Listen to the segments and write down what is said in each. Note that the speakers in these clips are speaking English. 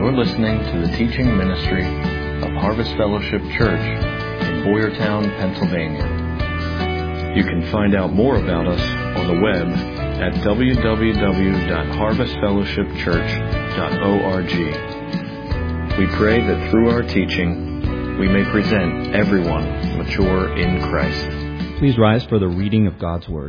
You're listening to the teaching ministry of Harvest Fellowship Church in Boyertown, Pennsylvania. You can find out more about us on the web at www.harvestfellowshipchurch.org. We pray that through our teaching, we may present everyone mature in Christ. Please rise for the reading of God's Word.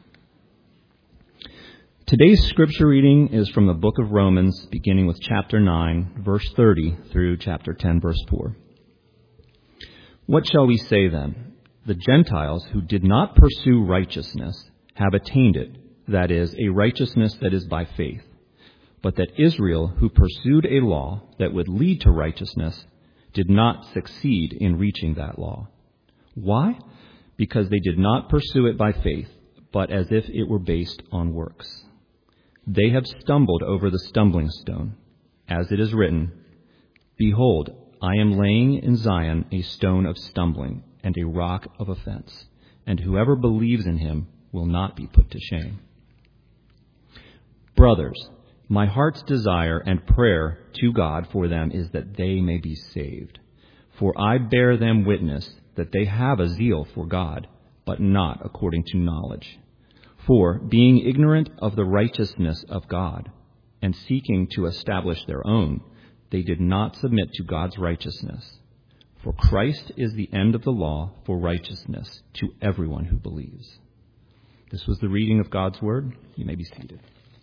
Today's scripture reading is from the book of Romans, beginning with chapter 9, verse 30, through chapter 10, verse 4. What shall we say then? The Gentiles who did not pursue righteousness have attained it, that is, a righteousness that is by faith. But that Israel, who pursued a law that would lead to righteousness, did not succeed in reaching that law. Why? Because they did not pursue it by faith, but as if it were based on works. They have stumbled over the stumbling stone, as it is written, Behold, I am laying in Zion a stone of stumbling and a rock of offense, and whoever believes in him will not be put to shame. Brothers, my heart's desire and prayer to God for them is that they may be saved. For I bear them witness that they have a zeal for God, but not according to knowledge. For, being ignorant of the righteousness of God, and seeking to establish their own, they did not submit to God's righteousness. For Christ is the end of the law for righteousness to everyone who believes. This was the reading of God's Word. You may be seated.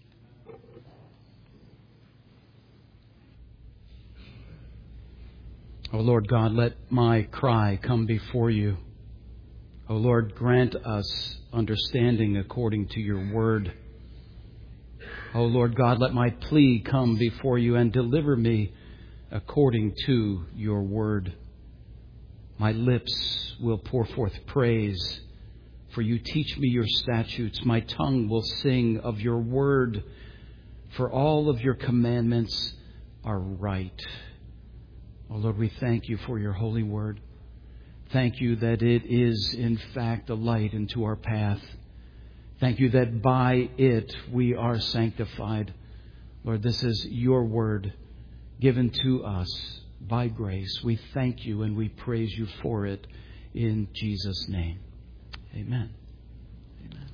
O Lord God, let my cry come before you. O Lord, grant us understanding according to your word. O Lord God, let my plea come before you and deliver me according to your word. My lips will pour forth praise, for you teach me your statutes. My tongue will sing of your word, for all of your commandments are right. O Lord, we thank you for your holy word. Thank you that it is, in fact, a light into our path. Thank you that by it we are sanctified. Lord, this is your word given to us by grace. We thank you and we praise you for it in Jesus' name. Amen. Amen.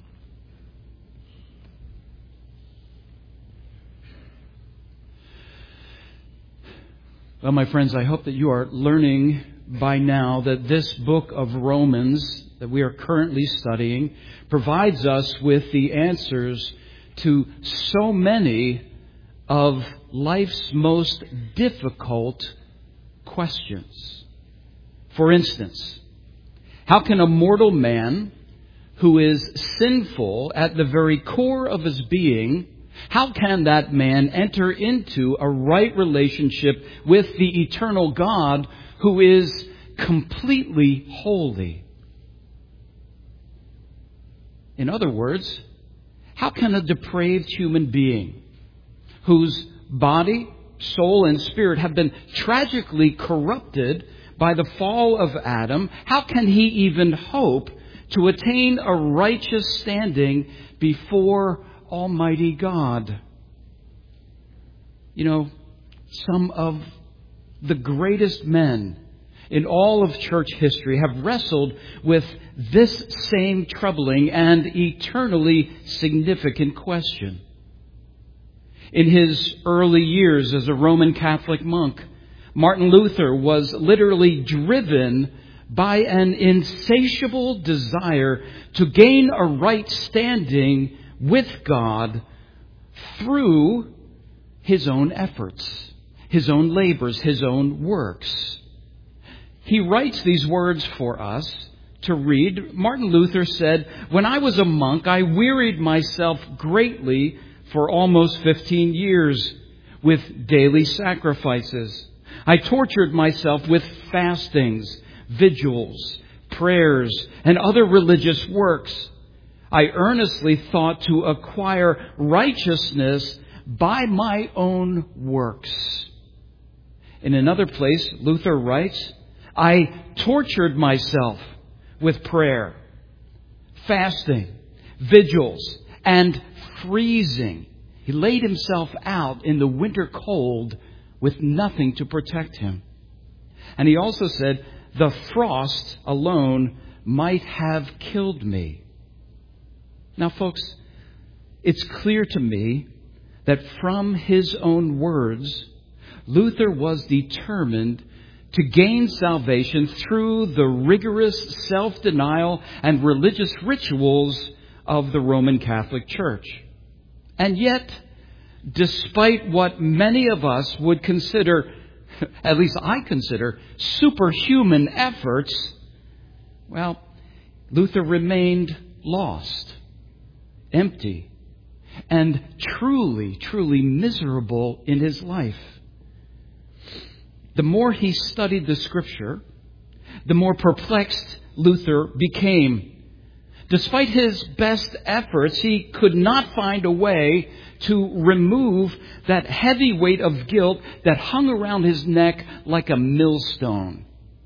Well, my friends, I hope that you are learning by now that this book of Romans that we are currently studying provides us with the answers to so many of life's most difficult questions. For instance, how can a mortal man who is sinful at the very core of his being, how can that man enter into a right relationship with the eternal God who is completely holy? In other words, how can a depraved human being whose body, soul, and spirit have been tragically corrupted by the fall of Adam, how can he even hope to attain a righteous standing before Almighty God? You know, some of the greatest men in all of church history have wrestled with this same troubling and eternally significant question. In his early years as a Roman Catholic monk, Martin Luther was literally driven by an insatiable desire to gain a right standing with God through his own efforts, his own labors, his own works. He writes these words for us to read. Martin Luther said, "When I was a monk, I wearied myself greatly for almost 15 years with daily sacrifices. I tortured myself with fastings, vigils, prayers, and other religious works. I earnestly thought to acquire righteousness by my own works." In another place, Luther writes, "I tortured myself with prayer, fasting, vigils, and freezing." He laid himself out in the winter cold with nothing to protect him. And he also said, the frost alone might have killed me. Now, folks, it's clear to me that from his own words, Luther was determined to gain salvation through the rigorous self-denial and religious rituals of the Roman Catholic Church. And yet, despite what many of us would consider, at least I consider, superhuman efforts, well, Luther remained lost, empty, and truly, truly miserable in his life. The more he studied the Scripture, the more perplexed Luther became. Despite his best efforts, he could not find a way to remove that heavy weight of guilt that hung around his neck like a millstone.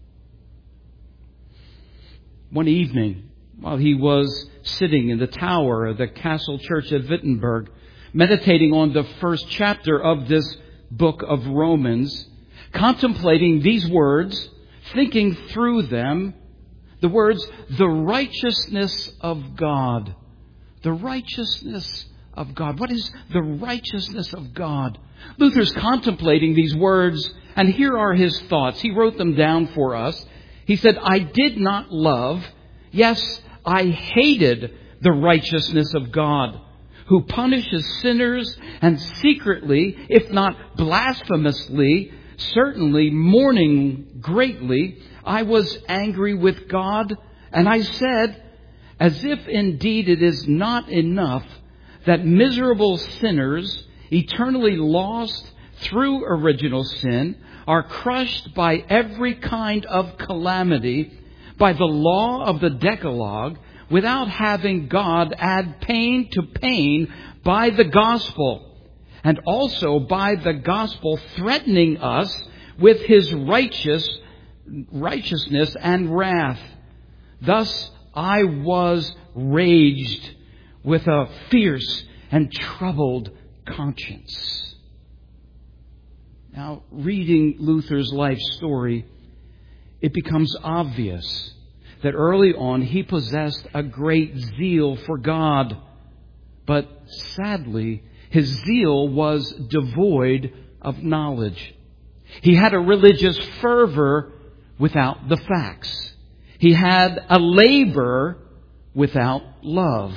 One evening, while he was sitting in the tower of the castle church at Wittenberg, meditating on the first chapter of this book of Romans, contemplating these words, thinking through them, the words, the righteousness of God. The righteousness of God. What is the righteousness of God? Luther's contemplating these words, and here are his thoughts. He wrote them down for us. He said, I did not love, yes, I hated the righteousness of God, who punishes sinners and secretly, if not blasphemously, certainly mourning greatly, I was angry with God, and I said, as if indeed it is not enough that miserable sinners, eternally lost through original sin, are crushed by every kind of calamity, by the law of the Decalogue, without having God add pain to pain by the gospel, and also by the gospel threatening us with his righteousness and wrath. Thus I was raged with a fierce and troubled conscience. Now, reading Luther's life story, it becomes obvious that early on he possessed a great zeal for God. But sadly, his zeal was devoid of knowledge. He had a religious fervor without the facts. He had a labor without love.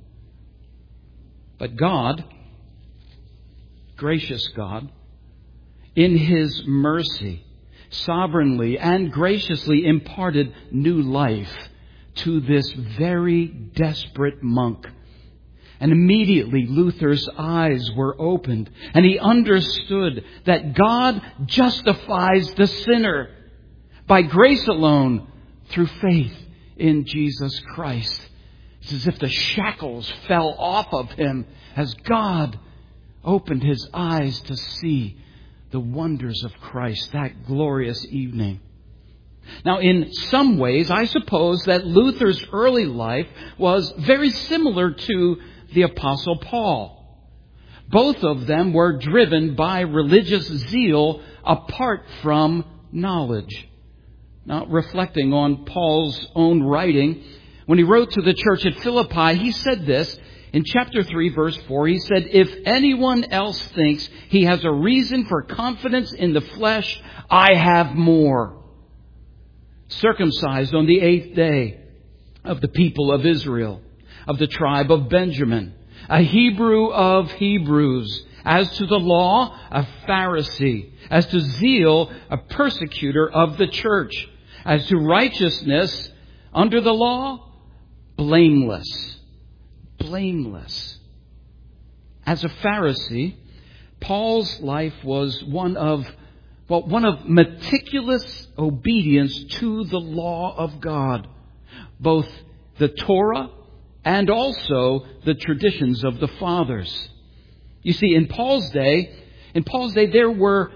But God, gracious God, in his mercy, sovereignly and graciously imparted new life to this very desperate monk. And immediately Luther's eyes were opened, and he understood that God justifies the sinner by grace alone through faith in Jesus Christ. It's as if the shackles fell off of him as God opened his eyes to see the wonders of Christ that glorious evening. Now, in some ways, I suppose that Luther's early life was very similar to the Apostle Paul. Both of them were driven by religious zeal apart from knowledge. Now, reflecting on Paul's own writing, when he wrote to the church at Philippi, he said this in chapter 3, verse 4. He said, if anyone else thinks he has a reason for confidence in the flesh, I have more. Circumcised on the 8th day of the people of Israel, of the tribe of Benjamin, a Hebrew of Hebrews, as to the law, a Pharisee, as to zeal, a persecutor of the church, as to righteousness under the law, blameless. Blameless. As a Pharisee, Paul's life was one of meticulous obedience to the law of God, both the Torah and also the traditions of the fathers. You see, in Paul's day, there were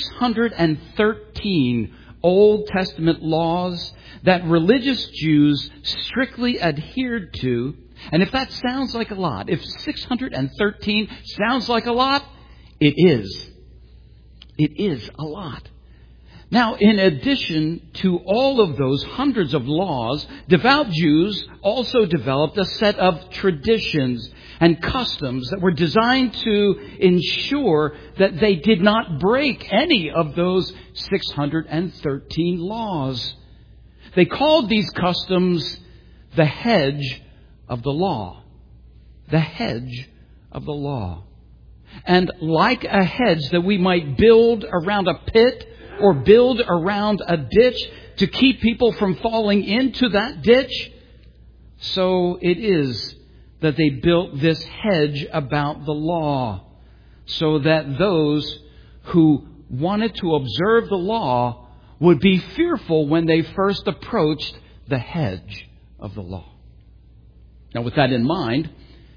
613 Old Testament laws that religious Jews strictly adhered to. And if that sounds like a lot, if 613 sounds like a lot, it is. It is a lot. Now, in addition to all of those hundreds of laws, devout Jews also developed a set of traditions and customs that were designed to ensure that they did not break any of those 613 laws. They called these customs the hedge of the law. The hedge of the law. And like a hedge that we might build around a pit or build around a ditch to keep people from falling into that ditch, so it is that they built this hedge about the law, so that those who wanted to observe the law would be fearful when they first approached the hedge of the law. Now, with that in mind,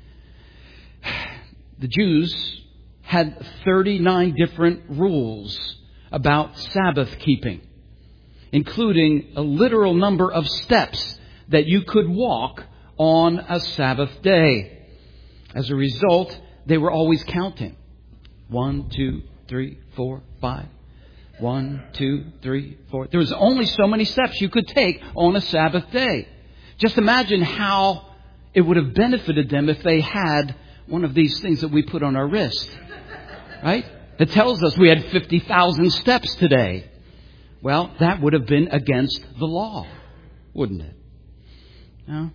the Jews had 39 different rules about Sabbath keeping, including a literal number of steps that you could walk on a Sabbath day. As a result, they were always counting. 1, 2, 3, 4, 5. 1, 2, 3, 4. There was only so many steps you could take on a Sabbath day. Just imagine how it would have benefited them if they had one of these things that we put on our wrist. Right? It tells us we had 50,000 steps today. Well, that would have been against the law, wouldn't it? No?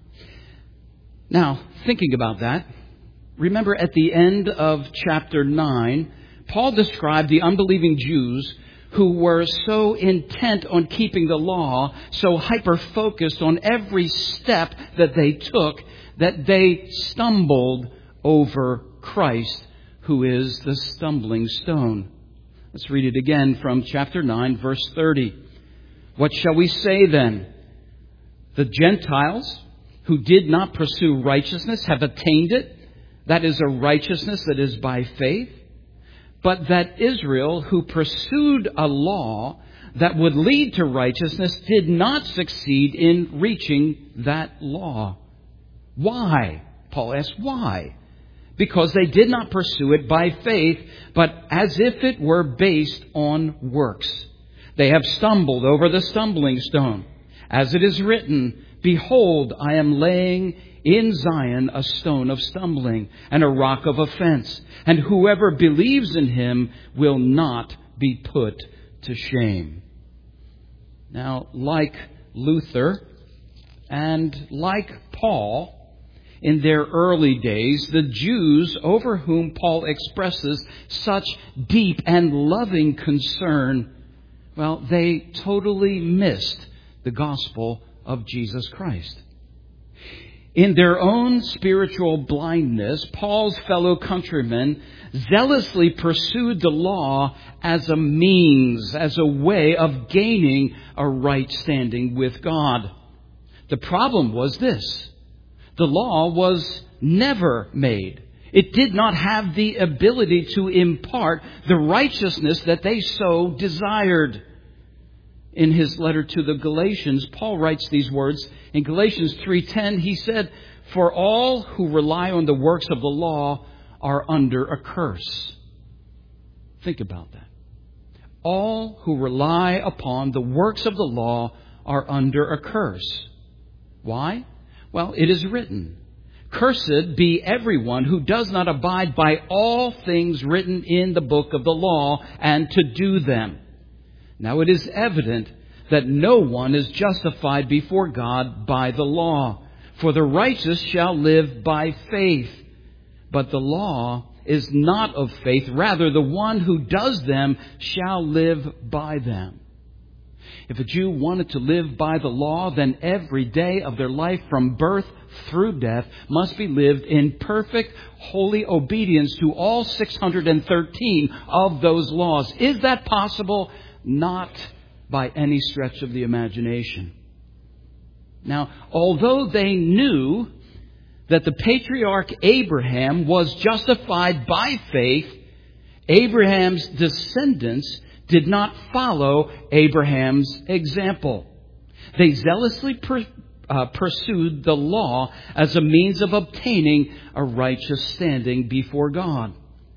Now, thinking about that, remember at the end of chapter 9, Paul described the unbelieving Jews who were so intent on keeping the law, so hyper-focused on every step that they took, that they stumbled over Christ, who is the stumbling stone. Let's read it again from chapter 9, verse 30. What shall we say then? The Gentiles who did not pursue righteousness have attained it. That is a righteousness that is by faith. But that Israel, who pursued a law that would lead to righteousness, did not succeed in reaching that law. Why? Paul asks, why? Because they did not pursue it by faith, but as if it were based on works. They have stumbled over the stumbling stone. As it is written, behold, I am laying in Zion a stone of stumbling and a rock of offense, and whoever believes in him will not be put to shame. Now, like Luther and like Paul, in their early days, the Jews over whom Paul expresses such deep and loving concern, well, they totally missed the gospel of Jesus Christ. In their own spiritual blindness, Paul's fellow countrymen zealously pursued the law as a means, as a way of gaining a right standing with God. The problem was this. The law was never made. It did not have the ability to impart the righteousness that they so desired. In his letter to the Galatians, Paul writes these words. In Galatians 3:10, he said, "For all who rely on the works of the law are under a curse." Think about that. All who rely upon the works of the law are under a curse. Why? Well, it is written, "Cursed be everyone who does not abide by all things written in the book of the law and to do them." Now it is evident that no one is justified before God by the law, for the righteous shall live by faith. But the law is not of faith, rather the one who does them shall live by them. If a Jew wanted to live by the law, then every day of their life from birth through death must be lived in perfect, holy obedience to all 613 of those laws. Is that possible? Not by any stretch of the imagination. Now, although they knew that the patriarch Abraham was justified by faith, Abraham's descendants did not follow Abraham's example. They zealously pursued the law as a means of obtaining a righteous standing before God.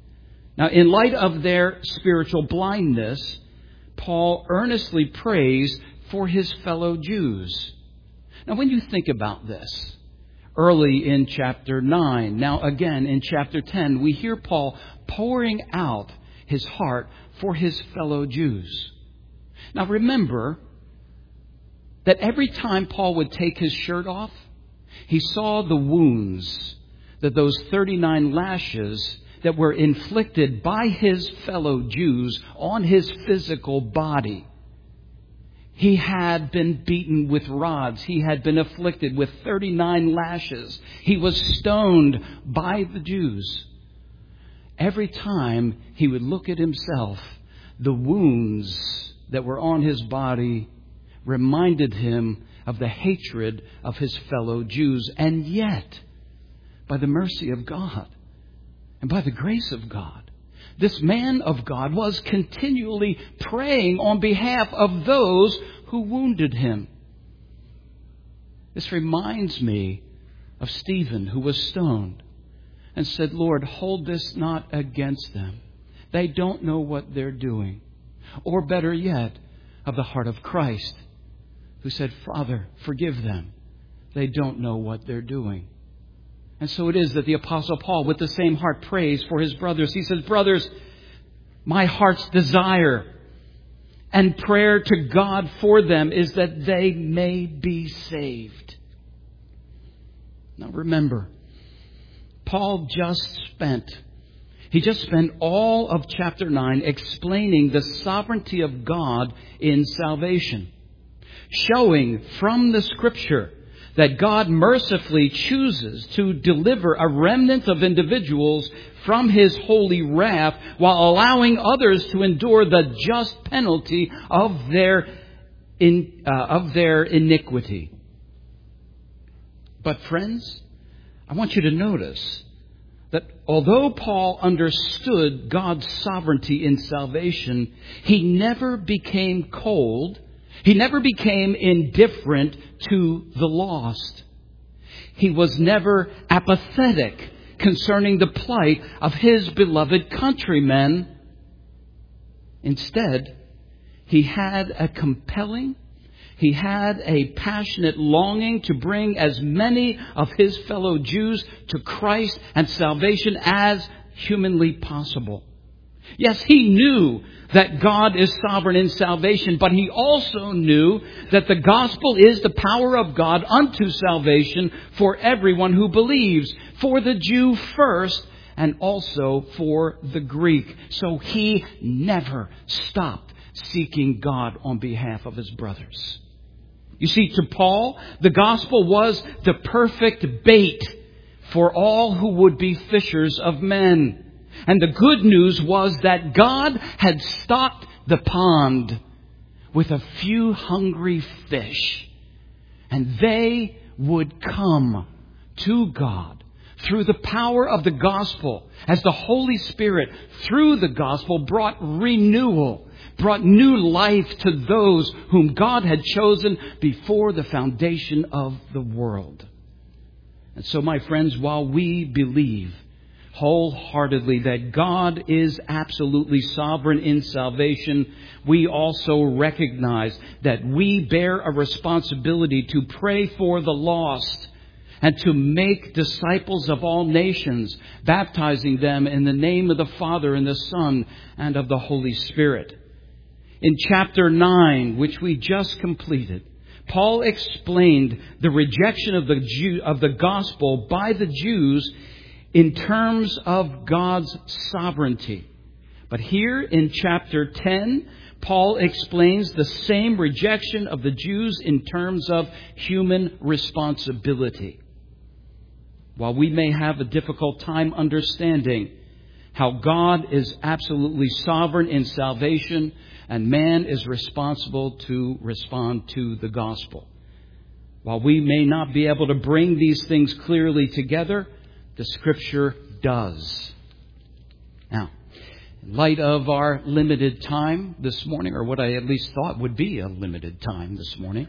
Now, in light of their spiritual blindness, Paul earnestly prays for his fellow Jews. Now, when you think about this, early in chapter 9, now again in chapter 10, we hear Paul pouring out his heart for his fellow Jews. Now, remember that every time Paul would take his shirt off, he saw the wounds that those 39 lashes that were inflicted by his fellow Jews on his physical body. He had been beaten with rods. He had been afflicted with 39 lashes. He was stoned by the Jews. Every time he would look at himself, the wounds that were on his body reminded him of the hatred of his fellow Jews. And yet, by the mercy of God and by the grace of God, this man of God was continually praying on behalf of those who wounded him. This reminds me of Stephen, who was stoned and said, Lord, hold this not against them. They don't know what they're doing. Or better yet, of the heart of Christ, who said, Father, forgive them. They don't know what they're doing. And so it is that the Apostle Paul, with the same heart, prays for his brothers. He says, brothers, my heart's desire and prayer to God for them is that they may be saved. Now remember, Paul just spent all of chapter 9 explaining the sovereignty of God in salvation, showing from the Scripture that God mercifully chooses to deliver a remnant of individuals from His holy wrath while allowing others to endure the just penalty of their iniquity. But friends, I want you to notice that although Paul understood God's sovereignty in salvation, he never became cold. He never became indifferent to the lost. He was never apathetic concerning the plight of his beloved countrymen. Instead, he had a passionate longing to bring as many of his fellow Jews to Christ and salvation as humanly possible. Yes, he knew that God is sovereign in salvation, but he also knew that the gospel is the power of God unto salvation for everyone who believes, for the Jew first and also for the Greek. So he never stopped seeking God on behalf of his brothers. You see, to Paul, the gospel was the perfect bait for all who would be fishers of men. And the good news was that God had stocked the pond with a few hungry fish. And they would come to God through the power of the gospel, as the Holy Spirit, through the gospel, brought renewal, brought new life to those whom God had chosen before the foundation of the world. And so, my friends, while we believe wholeheartedly that God is absolutely sovereign in salvation, we also recognize that we bear a responsibility to pray for the lost and to make disciples of all nations, baptizing them in the name of the Father and the Son and of the Holy Spirit. In chapter 9, which we just completed, Paul explained the rejection of the gospel by the Jews in terms of God's sovereignty. But here in chapter 10, Paul explains the same rejection of the Jews in terms of human responsibility. While we may have a difficult time understanding how God is absolutely sovereign in salvation and man is responsible to respond to the gospel, while we may not be able to bring these things clearly together, the Scripture does. Now, in light of our limited time this morning, or what I at least thought would be a limited time this morning,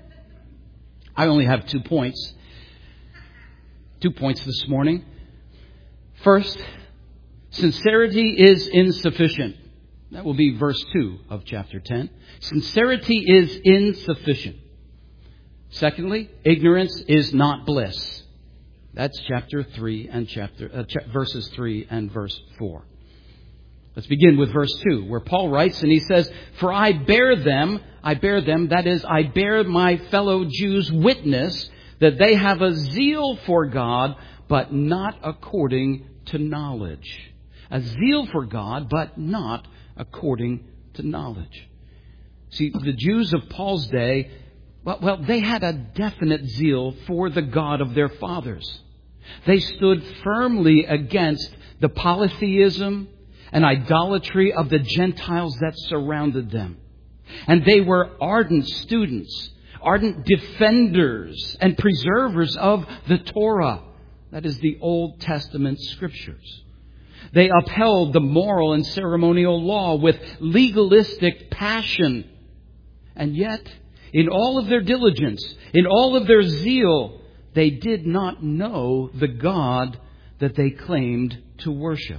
I only have 2 points. 2 points this morning. First, Sincerity is insufficient. That will be verse 2 of chapter 10. Sincerity is insufficient. Secondly, ignorance is not bliss. That's chapter 3 and verses 3 and verse 4. Let's begin with verse 2, where Paul writes, and he says, "For I bear them, that is, I bear my fellow Jews witness that they have a zeal for God, but not according to knowledge." A zeal for God, but not according to knowledge. See, the Jews of Paul's day, well, they had a definite zeal for the God of their fathers. They stood firmly against the polytheism and idolatry of the Gentiles that surrounded them. And they were ardent students, ardent defenders and preservers of the Torah, that is the Old Testament scriptures. They upheld the moral and ceremonial law with legalistic passion. And yet, in all of their diligence, in all of their zeal, they did not know the God that they claimed to worship.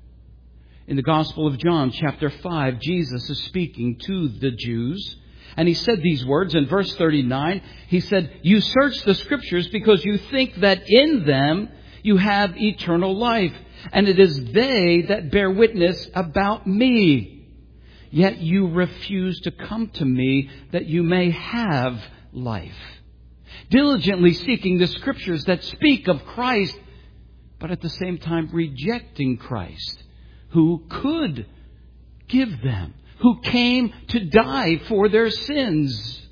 In the Gospel of John, chapter 5, Jesus is speaking to the Jews. And he said these words in verse 39. He said, "You search the Scriptures because you think that in them you have eternal life. And it is they that bear witness about me. Yet you refuse to come to me that you may have life." Diligently seeking the Scriptures that speak of Christ, but at the same time rejecting Christ, who could give them, who came to die for their sins.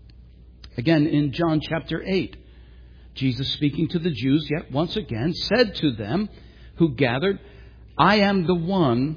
Again, in John chapter 8, Jesus, speaking to the Jews yet once again, said to them who gathered, "I am the one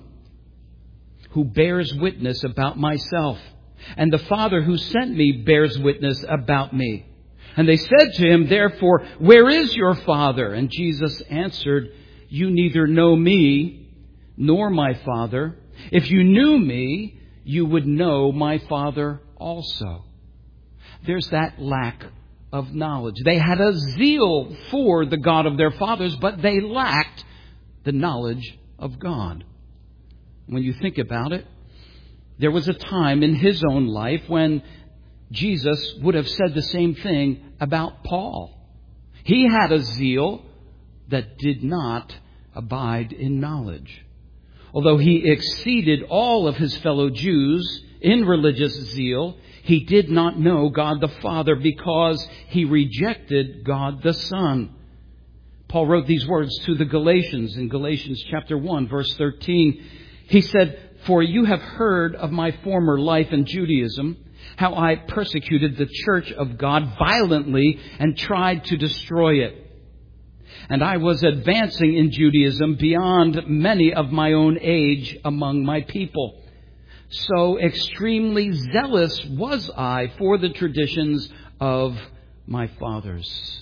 who bears witness about myself, and the Father who sent me bears witness about me." And they said to him, "Therefore, where is your Father?" And Jesus answered, "You neither know me nor my Father. If you knew me, you would know my Father also." There's that lack of knowledge. They had a zeal for the God of their fathers, but they lacked the knowledge of God. When you think about it, there was a time in his own life when Jesus would have said the same thing about Paul. He had a zeal that did not abide in knowledge. Although he exceeded all of his fellow Jews in religious zeal, he did not know God the Father because he rejected God the Son. Paul wrote these words to the Galatians in Galatians chapter 1, verse 13. He said, "For you have heard of my former life in Judaism, how I persecuted the church of God violently and tried to destroy it. And I was advancing in Judaism beyond many of my own age among my people. So extremely zealous was I for the traditions of my fathers."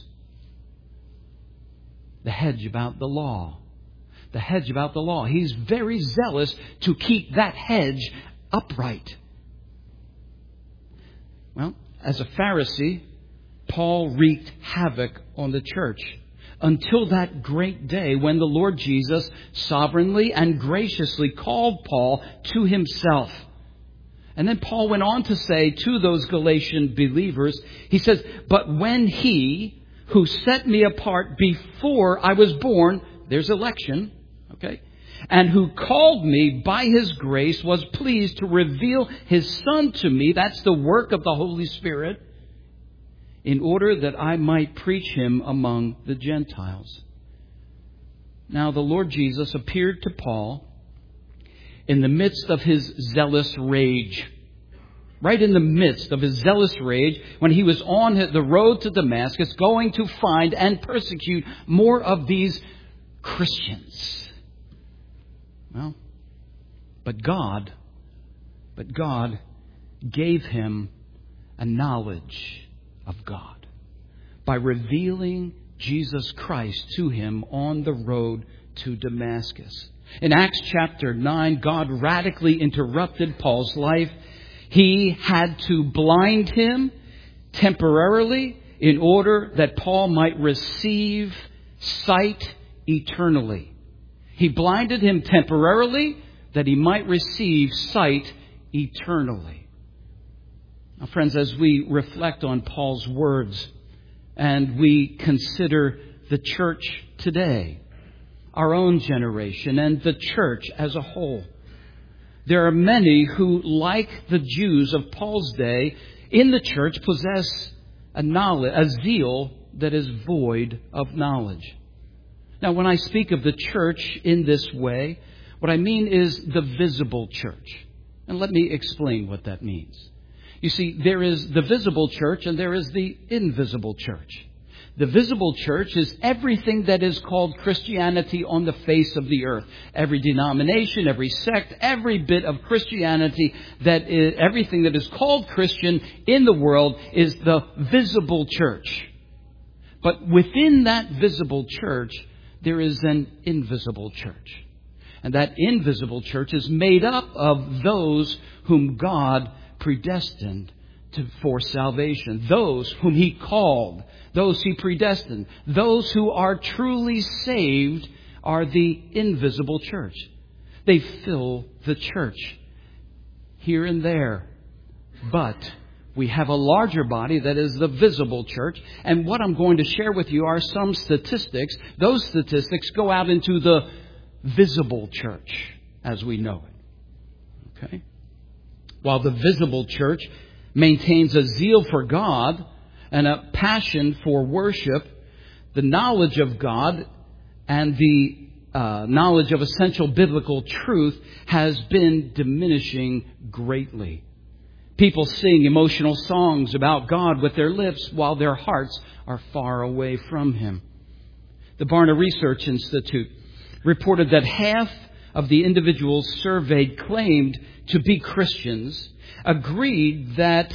The hedge about the law. The hedge about the law. He's very zealous to keep that hedge upright. Well, as a Pharisee, Paul wreaked havoc on the church until that great day when the Lord Jesus sovereignly and graciously called Paul to himself. And then Paul went on to say to those Galatian believers, he says, "But when he who set me apart before I was born," there's election, okay, "and who called me by his grace was pleased to reveal his Son to me," that's the work of the Holy Spirit, "in order that I might preach him among the Gentiles." Now the Lord Jesus appeared to Paul in the midst of his zealous rage. Right in the midst of his zealous rage, when he was on the road to Damascus, going to find and persecute more of these Christians. Well, but God gave him a knowledge of God by revealing Jesus Christ to him on the road to Damascus. In Acts chapter 9, God radically interrupted Paul's life. He had to blind him temporarily in order that Paul might receive sight eternally. He blinded him temporarily that he might receive sight eternally. Now, friends, as we reflect on Paul's words and we consider the church today, our own generation, and the church as a whole, there are many who, like the Jews of Paul's day, in the church possess a zeal that is void of knowledge. Now, when I speak of the church in this way, what I mean is the visible church. And let me explain what that means. You see, there is the visible church and there is the invisible church. The visible church is everything that is called Christianity on the face of the earth. Every denomination, every sect, every bit of Christianity, everything that is called Christian in the world is the visible church. But within that visible church, there is an invisible church. And that invisible church is made up of those whom God predestined for salvation. Those whom He called. Those He predestined. Those who are truly saved are the invisible church. They fill the church here and there. But we have a larger body that is the visible church. And what I'm going to share with you are some statistics. Those statistics go out into the visible church as we know it. Okay? While the visible church maintains a zeal for God and a passion for worship, the knowledge of God and the knowledge of essential biblical truth has been diminishing greatly. People sing emotional songs about God with their lips while their hearts are far away from Him. The Barna Research Institute reported that half of the individuals surveyed claimed to be Christians, agreed that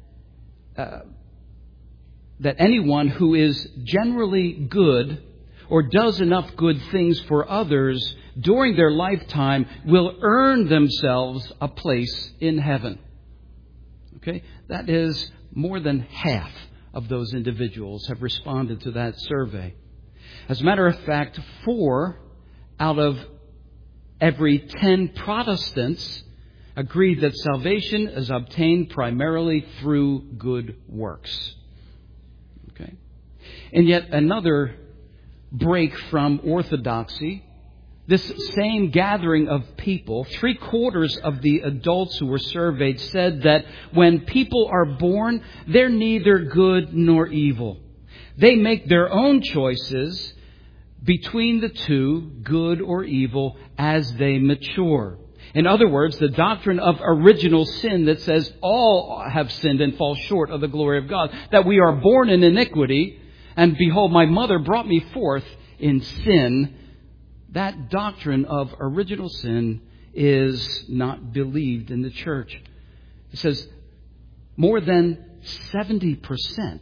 anyone who is generally good or does enough good things for others during their lifetime will earn themselves a place in heaven. Okay? That is more than half of those individuals have responded to that survey. As a matter of fact, 4 out of every 10 Protestants agreed that salvation is obtained primarily through good works. Okay? And yet another break from orthodoxy, this same gathering of people, 3/4 of the adults who were surveyed said that when people are born, they're neither good nor evil. They make their own choices between the two, good or evil, as they mature. In other words, the doctrine of original sin that says all have sinned and fall short of the glory of God, that we are born in iniquity, and behold, my mother brought me forth in sin. That doctrine of original sin is not believed in the church. It says more than 70%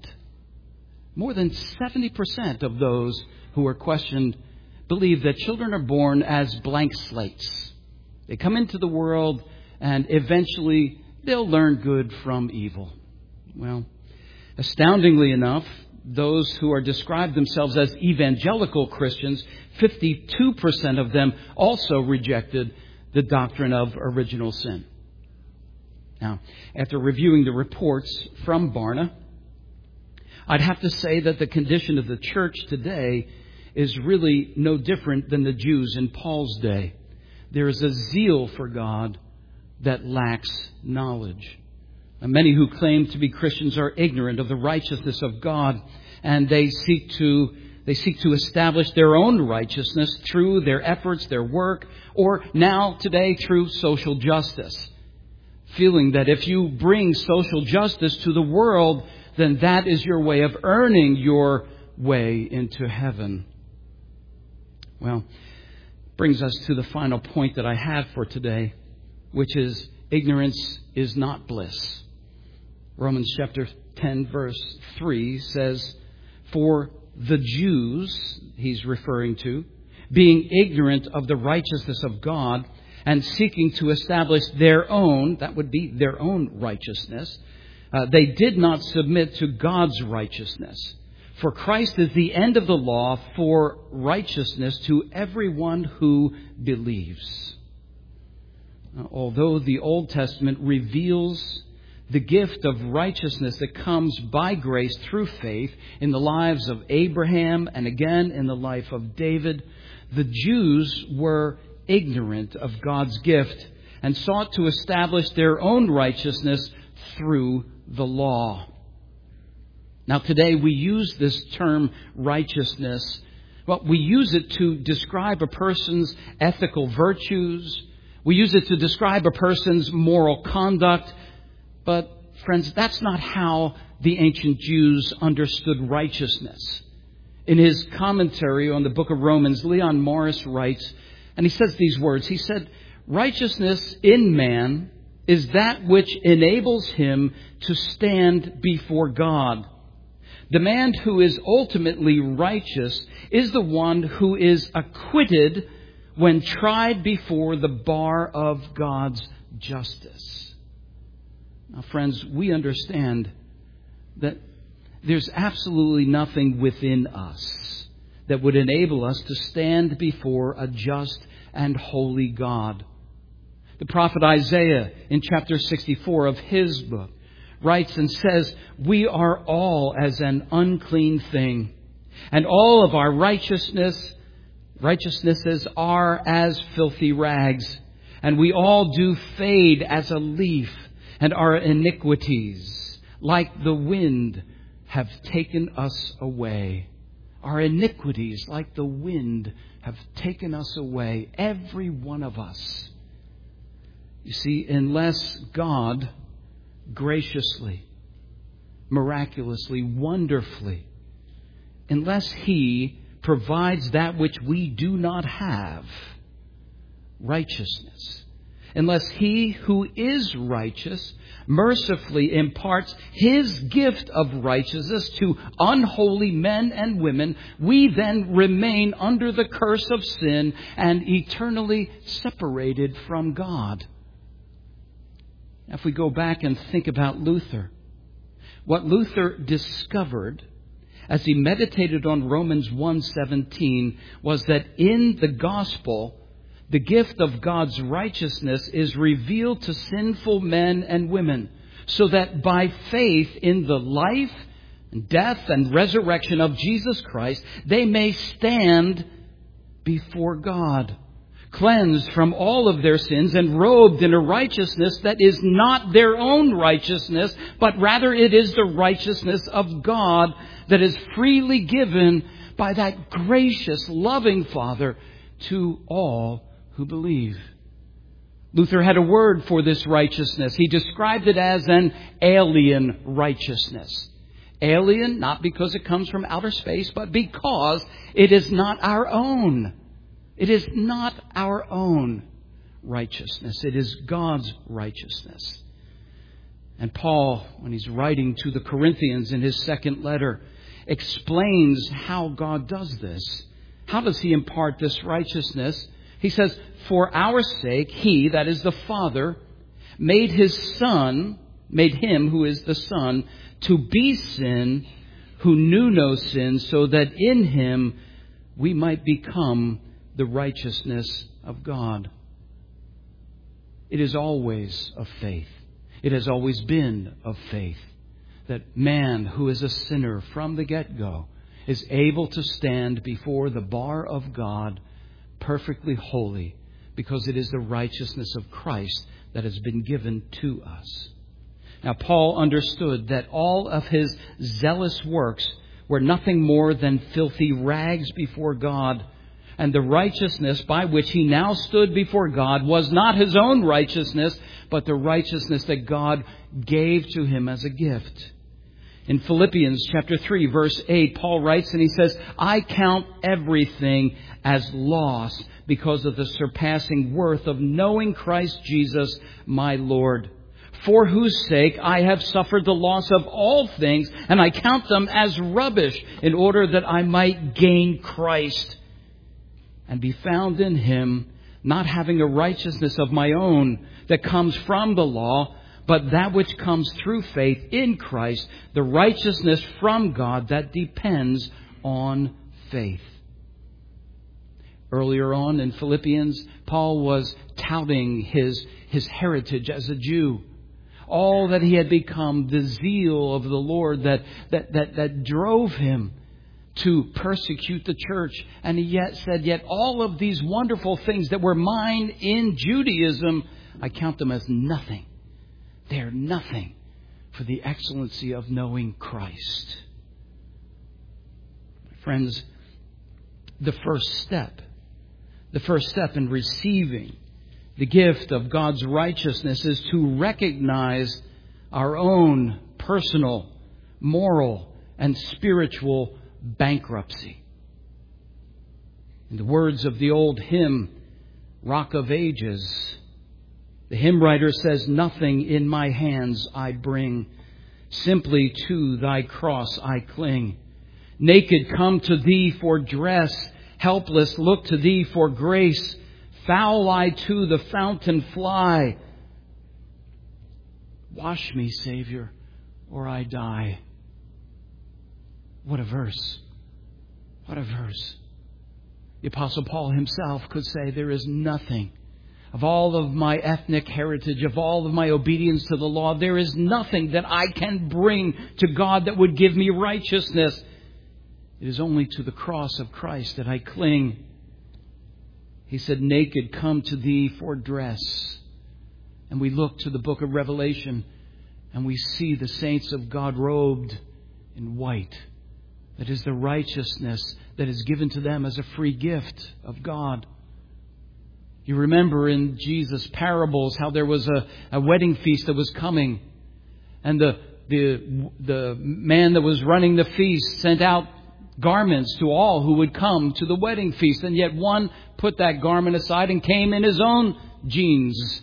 of those who are questioned believe that children are born as blank slates. They come into the world and eventually they'll learn good from evil. Well, astoundingly enough, those who are described themselves as evangelical Christians, 52% of them also rejected the doctrine of original sin. Now, after reviewing the reports from Barna, I'd have to say that the condition of the church today is really no different than the Jews in Paul's day. There is a zeal for God that lacks knowledge. And many who claim to be Christians are ignorant of the righteousness of God, and they seek to establish their own righteousness through their efforts, their work, or now today through social justice. Feeling that if you bring social justice to the world, then that is your way of earning your way into heaven. Well, brings us to the final point that I have for today, which is ignorance is not bliss. Romans chapter 10 verse 3 says, for the Jews, he's referring to, being ignorant of the righteousness of God and seeking to establish their own, that would be their own righteousness, they did not submit to God's righteousness. For Christ is the end of the law for righteousness to everyone who believes. Although the Old Testament reveals the gift of righteousness that comes by grace through faith in the lives of Abraham and again in the life of David, the Jews were ignorant of God's gift and sought to establish their own righteousness through the law. Now today we use this term righteousness. Well, we use it to describe a person's ethical virtues. We use it to describe a person's moral conduct. But friends, that's not how the ancient Jews understood righteousness. In his commentary on the book of Romans, Leon Morris writes, and he says these words. He said, righteousness in man is that which enables him to stand before God. The man who is ultimately righteous is the one who is acquitted when tried before the bar of God's justice. Now, friends, we understand that there's absolutely nothing within us that would enable us to stand before a just and holy God. The prophet Isaiah, in chapter 64 of his book, writes and says, we are all as an unclean thing, and all of our righteousnesses are as filthy rags, and we all do fade as a leaf, and our iniquities, like the wind, have taken us away. Our iniquities, like the wind, have taken us away, every one of us. You see, unless God graciously, miraculously, wonderfully, unless He provides that which we do not have, righteousness, unless He who is righteous mercifully imparts His gift of righteousness to unholy men and women, we then remain under the curse of sin and eternally separated from God. If we go back and think about Luther, what Luther discovered as he meditated on Romans 1:17 was that in the gospel, the gift of God's righteousness is revealed to sinful men and women, so that by faith in the life, death, and resurrection of Jesus Christ, they may stand before God, cleansed from all of their sins and robed in a righteousness that is not their own righteousness, but rather it is the righteousness of God that is freely given by that gracious, loving Father to all who believe. Luther had a word for this righteousness. He described it as an alien righteousness. Alien, not because it comes from outer space, but because it is not our own. It is not our own righteousness. It is God's righteousness. And Paul, when he's writing to the Corinthians in his second letter, explains how God does this. How does He impart this righteousness? He says, for our sake, He, that is the Father, made His Son, made Him who is the Son, to be sin, who knew no sin, so that in Him we might become the righteousness of God. It is always of faith. It has always been of faith that man who is a sinner from the get-go is able to stand before the bar of God perfectly holy, because it is the righteousness of Christ that has been given to us. Now, Paul understood that all of his zealous works were nothing more than filthy rags before God. And the righteousness by which he now stood before God was not his own righteousness, but the righteousness that God gave to him as a gift. In Philippians chapter 3, verse 8, Paul writes and he says, I count everything as loss because of the surpassing worth of knowing Christ Jesus, my Lord, for whose sake I have suffered the loss of all things, and I count them as rubbish in order that I might gain Christ and be found in Him, not having a righteousness of my own that comes from the law, but that which comes through faith in Christ, the righteousness from God that depends on faith. Earlier on in Philippians, Paul was touting his heritage as a Jew. All that he had become, the zeal of the Lord that drove him to persecute the church. And he yet said, yet all of these wonderful things that were mine in Judaism, I count them as nothing. They are nothing for the excellency of knowing Christ. Friends, the first step in receiving the gift of God's righteousness is to recognize our own personal, moral, and spiritual bankruptcy. In the words of the old hymn, Rock of Ages, the hymn writer says, nothing in my hands I bring, simply to thy cross I cling. Naked come to thee for dress, helpless look to thee for grace. Foul I to the fountain fly. Wash me, Savior, or I die. What a verse. What a verse. The Apostle Paul himself could say, there is nothing of all of my ethnic heritage, of all of my obedience to the law, there is nothing that I can bring to God that would give me righteousness. It is only to the cross of Christ that I cling. He said, naked come to thee for dress. And we look to the book of Revelation and we see the saints of God robed in white. That is the righteousness that is given to them as a free gift of God. You remember in Jesus' parables how there was a wedding feast that was coming. And the man that was running the feast sent out garments to all who would come to the wedding feast. And yet one put that garment aside and came in his own jeans.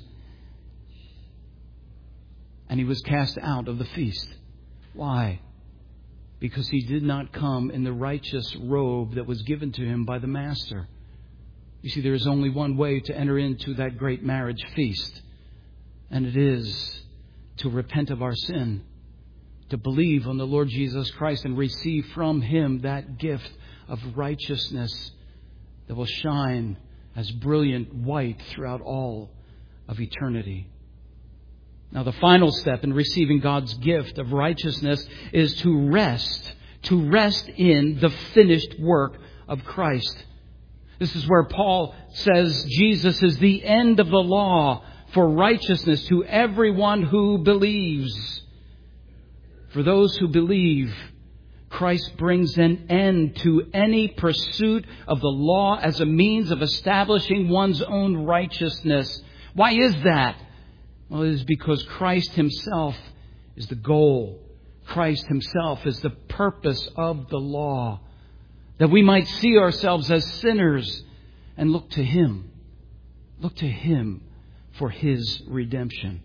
And he was cast out of the feast. Why? Because he did not come in the righteous robe that was given to him by the Master. You see, there is only one way to enter into that great marriage feast. And it is to repent of our sin, to believe on the Lord Jesus Christ and receive from Him that gift of righteousness that will shine as brilliant white throughout all of eternity. Now, the final step in receiving God's gift of righteousness is to rest in the finished work of Christ. This is where Paul says Jesus is the end of the law for righteousness to everyone who believes. For those who believe, Christ brings an end to any pursuit of the law as a means of establishing one's own righteousness. Why is that? Well, it is because Christ Himself is the goal. Christ Himself is the purpose of the law. That we might see ourselves as sinners and look to Him. Look to Him for His redemption.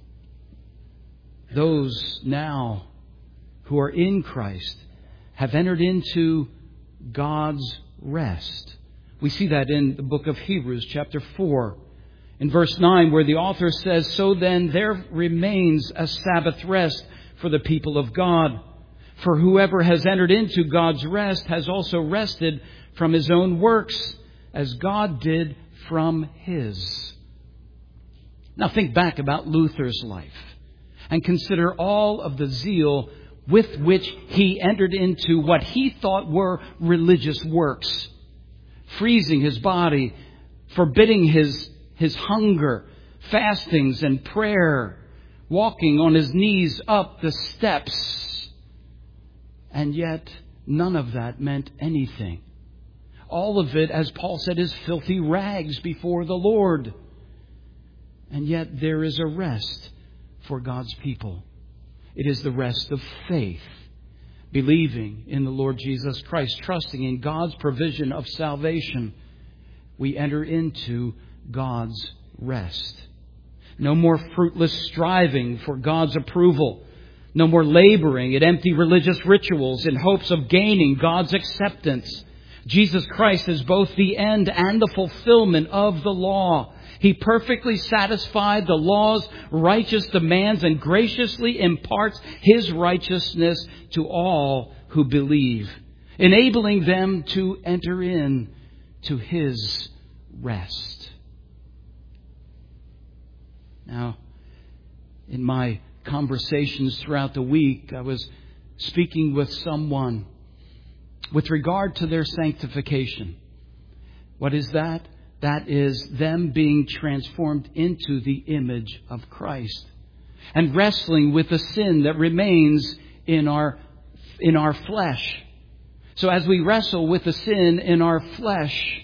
Those now who are in Christ have entered into God's rest. We see that in the book of Hebrews, chapter 4. In verse 9, where the author says, so then there remains a Sabbath rest for the people of God. For whoever has entered into God's rest has also rested from his own works, as God did from His. Now think back about Luther's life and consider all of the zeal with which he entered into what he thought were religious works. Freezing his body, forbidding his hunger, fastings and prayer, walking on his knees up the steps. And yet, none of that meant anything. All of it, as Paul said, is filthy rags before the Lord. And yet, there is a rest for God's people. It is the rest of faith, believing in the Lord Jesus Christ, trusting in God's provision of salvation. We enter into God's rest. No more fruitless striving for God's approval. No more laboring at empty religious rituals in hopes of gaining God's acceptance. Jesus Christ is both the end and the fulfillment of the law. He perfectly satisfied the law's righteous demands and graciously imparts His righteousness to all who believe, enabling them to enter in to His rest. Now, in my conversations throughout the week, I was speaking with someone with regard to their sanctification. What is that? That is them being transformed into the image of Christ and wrestling with the sin that remains in our flesh. So as we wrestle with the sin in our flesh,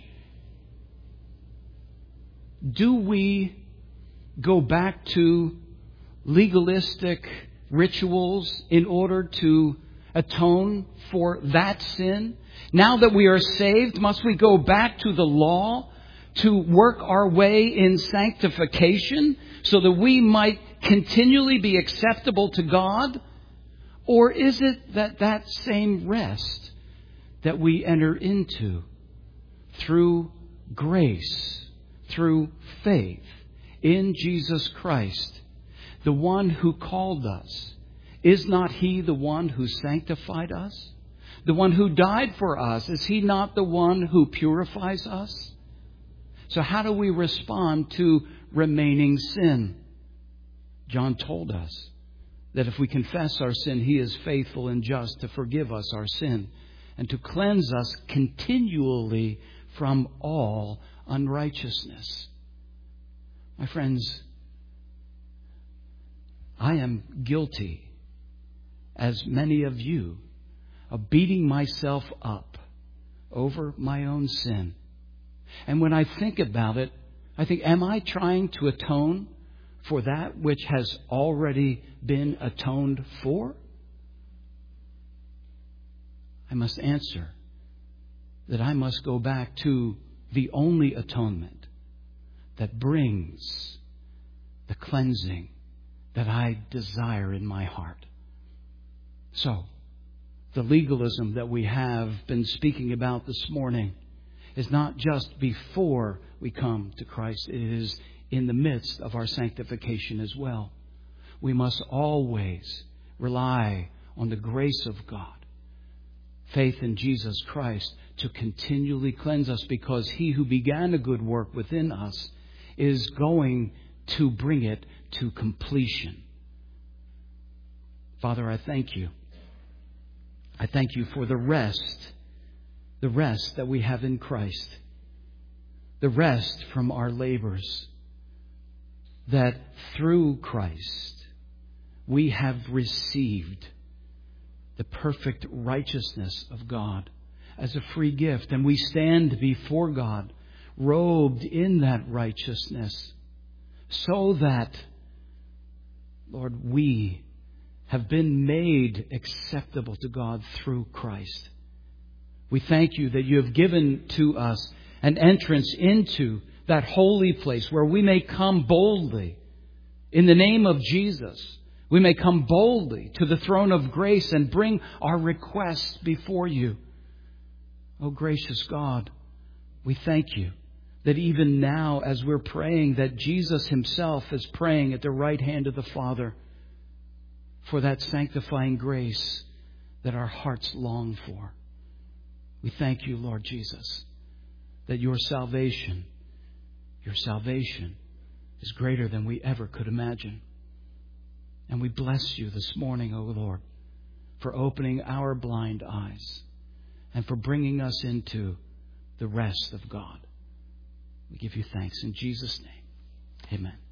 do we go back to legalistic rituals in order to atone for that sin? Now that we are saved, must we go back to the law to work our way in sanctification so that we might continually be acceptable to God? Or is it that same rest that we enter into through grace, through faith in Jesus Christ, the one who called us? Is not He the one who sanctified us? The one who died for us, is He not the one who purifies us? So how do we respond to remaining sin? John told us that if we confess our sin, He is faithful and just to forgive us our sin and to cleanse us continually from all unrighteousness. My friends, I am guilty, as many of you, of beating myself up over my own sin. And when I think about it, I think, am I trying to atone for that which has already been atoned for? I must answer that I must go back to the only atonement that brings the cleansing that I desire in my heart. So, the legalism that we have been speaking about this morning is not just before we come to Christ. It is in the midst of our sanctification as well. We must always rely on the grace of God, faith in Jesus Christ, to continually cleanse us, because He who began a good work within us is going to bring it to completion. Father, I thank You. I thank You for the rest that we have in Christ, the rest from our labors, that through Christ we have received the perfect righteousness of God as a free gift. And we stand before God robed in that righteousness, so that, Lord, we have been made acceptable to God through Christ. We thank You that You have given to us an entrance into that holy place where we may come boldly in the name of Jesus. We may come boldly to the throne of grace and bring our requests before You. Oh, gracious God, we thank You that even now, as we're praying, that Jesus Himself is praying at the right hand of the Father for that sanctifying grace that our hearts long for. We thank You, Lord Jesus, that Your salvation is greater than we ever could imagine. And we bless You this morning, O Lord, for opening our blind eyes and for bringing us into the rest of God. We give You thanks in Jesus' name. Amen.